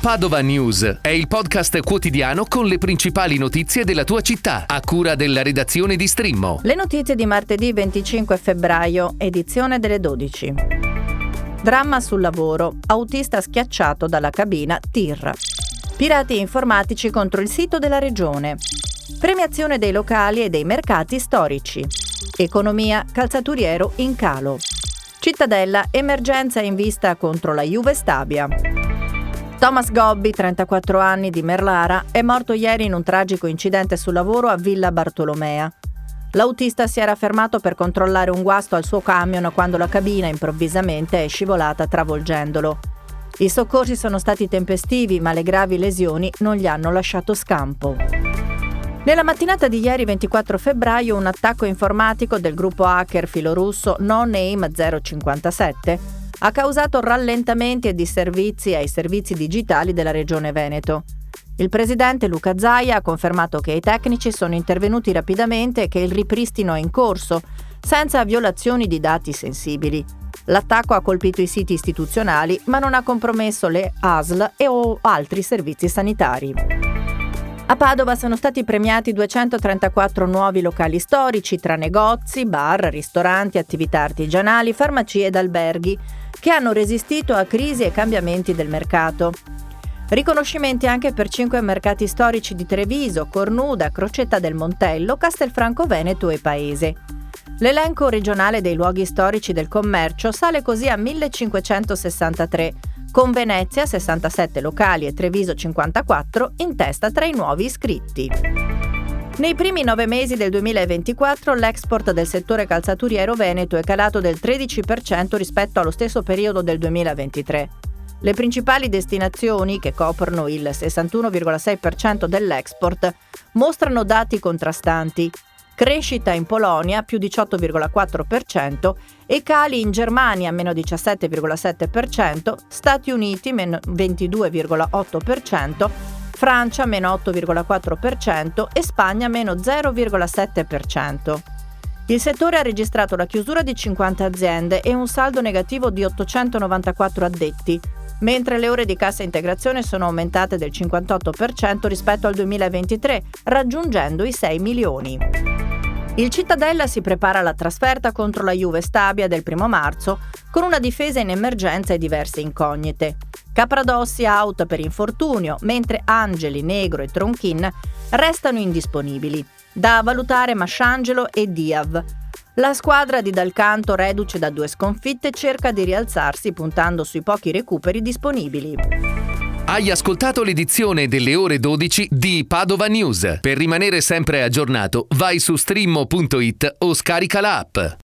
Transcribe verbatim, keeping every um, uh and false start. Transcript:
Padova News è il podcast quotidiano con le principali notizie della tua città, a cura della redazione di Strimmo. Le notizie di martedì venticinque febbraio, edizione delle dodici. Dramma sul lavoro, autista schiacciato dalla cabina tir. Pirati informatici contro il sito della regione. Premiazione dei locali e dei mercati storici. Economia, calzaturiero in calo. Cittadella, emergenza in vista contro la Juve Stabia. Thomas Gobbi, trentaquattro anni, di Merlara, è morto ieri in un tragico incidente sul lavoro a Villa Bartolomea. L'autista si era fermato per controllare un guasto al suo camion quando la cabina improvvisamente è scivolata travolgendolo. I soccorsi sono stati tempestivi, ma le gravi lesioni non gli hanno lasciato scampo. Nella mattinata di ieri ventiquattro febbraio un attacco informatico del gruppo hacker filorusso No Name zero cinquantasette ha causato rallentamenti e disservizi ai servizi digitali della Regione Veneto. Il presidente Luca Zaia ha confermato che i tecnici sono intervenuti rapidamente e che il ripristino è in corso, senza violazioni di dati sensibili. L'attacco ha colpito i siti istituzionali, ma non ha compromesso le A S L e o altri servizi sanitari. A Padova sono stati premiati duecentotrentaquattro nuovi locali storici tra negozi, bar, ristoranti, attività artigianali, farmacie ed alberghi, che hanno resistito a crisi e cambiamenti del mercato. Riconoscimenti anche per cinque mercati storici di Treviso, Cornuda, Crocetta del Montello, Castelfranco Veneto e Paese. L'elenco regionale dei luoghi storici del commercio sale così a millecinquecentosessantatré, con Venezia sessantasette locali e Treviso cinquantaquattro in testa tra i nuovi iscritti. Nei primi nove mesi del duemilaventiquattro l'export del settore calzaturiero veneto è calato del tredici per cento rispetto allo stesso periodo del duemilaventitré. Le principali destinazioni, che coprono il sessantuno virgola sei per cento dell'export, mostrano dati contrastanti. Crescita in Polonia più diciotto virgola quattro per cento e cali in Germania meno diciassette virgola sette per cento, Stati Uniti meno ventidue virgola otto per cento, Francia meno otto virgola quattro per cento e Spagna meno zero virgola sette per cento. Il settore ha registrato la chiusura di cinquanta aziende e un saldo negativo di ottocentonovantaquattro addetti, mentre le ore di cassa integrazione sono aumentate del cinquantotto per cento rispetto al duemilaventitré, raggiungendo i sei milioni. Il Cittadella si prepara alla trasferta contro la Juve Stabia del primo marzo con una difesa in emergenza e diverse incognite. Capradossi out per infortunio, mentre Angeli, Negro e Tronchin restano indisponibili. Da valutare Masciangelo e Diav. La squadra di Dal Canto, reduce da due sconfitte, cerca di rialzarsi puntando sui pochi recuperi disponibili. Hai ascoltato l'edizione delle ore dodici di Padova News. Per rimanere sempre aggiornato, vai su strimmo punto it o scarica l'app.